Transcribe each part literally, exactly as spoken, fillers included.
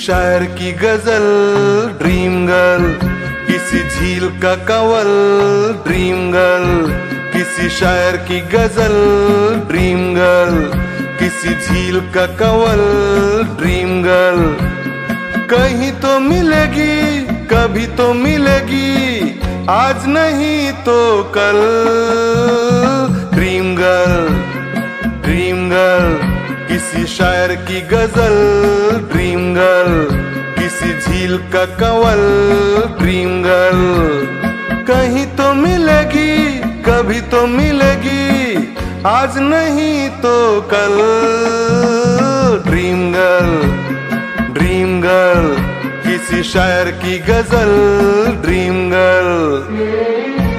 शायर की गजल ड्रीम गर्ल, किसी झील का कंवल ड्रीम गर्ल, किसी शायर की गजल ड्रीम गर्ल, किसी झील का कंवल ड्रीम गर्ल। कहीं तो मिलेगी, कभी तो मिलेगी, आज नहीं तो कल। ड्रीम गर्ल, ड्रीम गर्ल, किसी शायर की गजल ड्रीम गर्ल, किसी झील का कंवल ड्रीम गर्ल। कहीं तो मिलेगी, कभी तो मिलेगी, आज नहीं तो कल। ड्रीम गर्ल, ड्रीम गर्ल, किसी शायर की गजल ड्रीम गर्ल।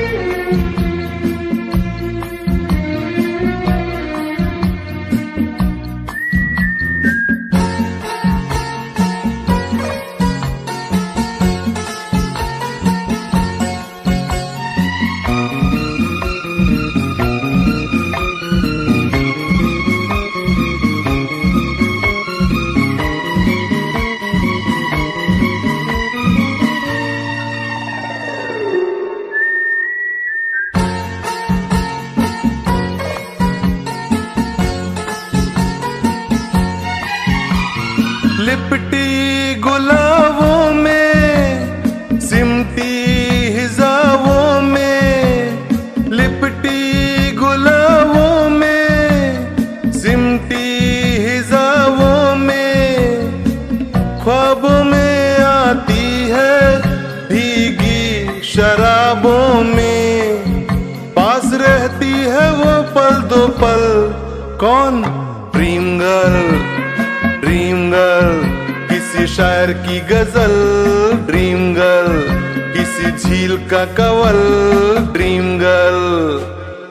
लिपटी गुलाबों में, सिमटी हिजाबों में, लिपटी गुलाबों में, सिमटी हिजाबों में, ख्वाबों में आती है भीगी शराबों में, पास रहती है वो पल दो पल। कौन? ड्रीम गर्ल, ड्रीम गर्ल, किसी शायर की गजल ड्रीम गर्ल, किसी झील का कंवल ड्रीम गर्ल।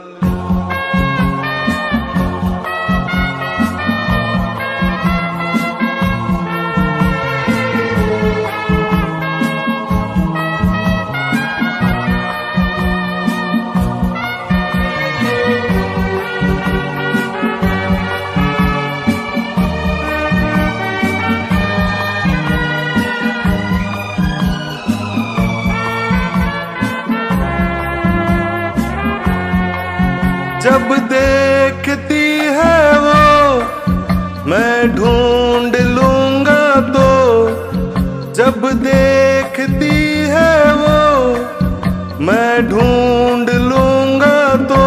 जब देखती है वो मैं ढूंढ लूंगा तो, जब देखती है वो मैं ढूंढ लूंगा तो,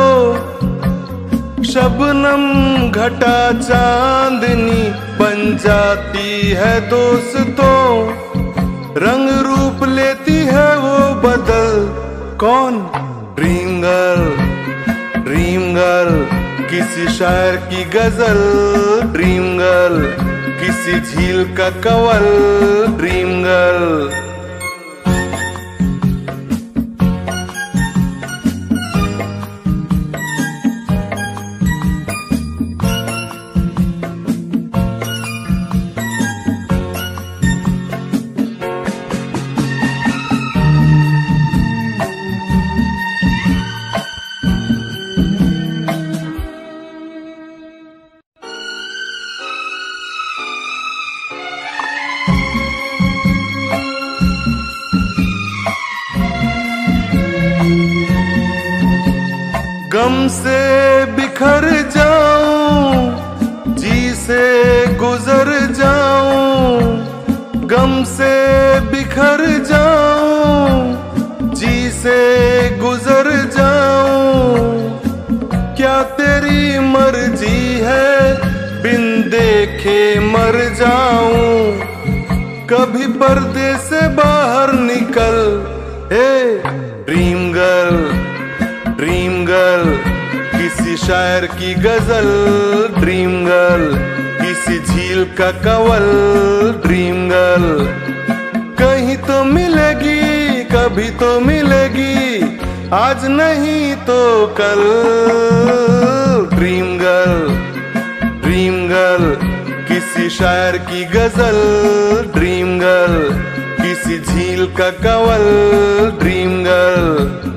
शबनम घटा चांदनी बन जाती है दोस्तों, रंग रूप लेती है वो बदल। कौन? ड्रीम गर्ल, ड्रीम गर्ल, किसी शायर की गजल ड्रीम गर्ल, किसी झील का कंवल ड्रीम गर्ल। गम से बिखर जाऊं, जी से गुजर जाऊं, गम से बिखर जाऊं, जी से गुजर जाऊं। क्या तेरी मर्जी है बिन देखे मर जाऊं, कभी पर्दे से बाहर निकल। Hey dream girl, dream girl, किसी शायर की गजल ड्रीम गर्ल, किसी झील का कंवल ड्रीम गर्ल। कहीं तो मिलेगी, कभी तो मिलेगी, आज नहीं तो कल। ड्रीम गर्ल, ड्रीम गर्ल, किसी शायर की गजल ड्रीम गर्ल, किसी झील का कंवल ड्रीम गर्ल।